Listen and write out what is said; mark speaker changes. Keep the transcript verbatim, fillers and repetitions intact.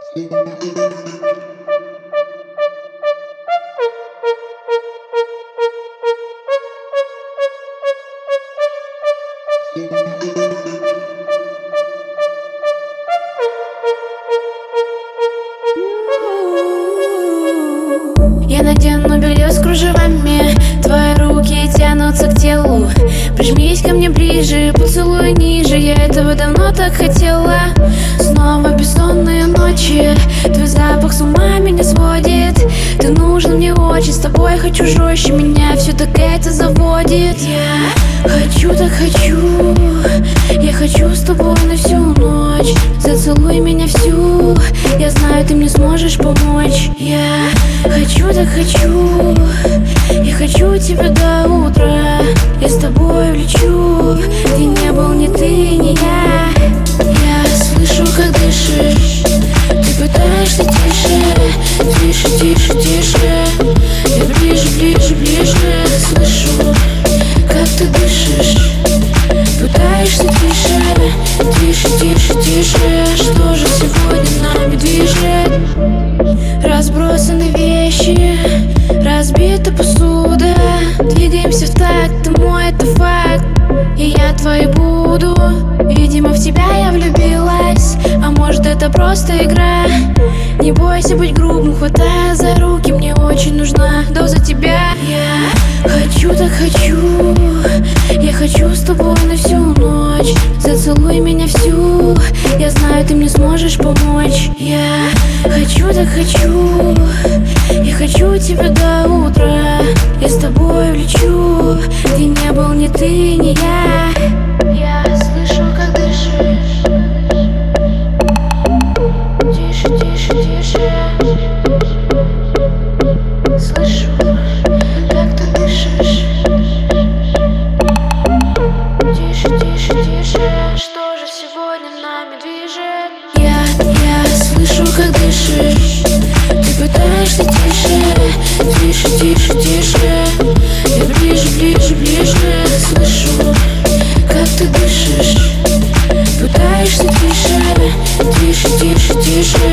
Speaker 1: Я надену белье с кружевами, твои руки тянутся к телу. Прижмись ко мне ближе, поцелуй ниже, я этого давно так хотела. Снова бессонные ночи, твой запах с ума меня сводит. Ты нужен мне очень, с тобой хочу жестче, меня все так это заводит. Я хочу, так хочу, я хочу с тобой на всю ночь. Зацелуй меня всю, я знаю, ты мне сможешь помочь. Я хочу, так хочу, я хочу тебя до утра. Я с тобой улечу, ты не был ни ты, ни я. Я слышу, как дышишь, ты пытаешься тише, тише, тише, тише. Я ближе, ближе, ближе, слышу, как ты дышишь. Пытаешься тише, тише, тише, тише. Что же сегодня нами движет? Разбросаны вещи, разбита посуда. Двигаемся в такт, ты мой, это факт. И я твоей буду. Видимо, в тебя я влюбилась, а может, это просто игра. Не бойся быть грубым, хватая за руки, мне очень нужна доза тебя. Я хочу, так хочу, я хочу с тобой на всю ночь. Зацелуй меня всю, я знаю, ты мне сможешь помочь. Я хочу, так хочу, я хочу тебя до утра. Я с тобой улечу, ты не был ни ты, ни я. Я слышу, как дышишь, тише, тише, тише. Слышу, как ты дышишь, тише, тише, тише. Что же сегодня нами движет? Я, я слышу, как дышишь, ты пытаешься тише, тише, тише, тише. Я ближе, ближе, ближе, слышу, как ты дышишь. Пытаешься тише, тише, тише, тише.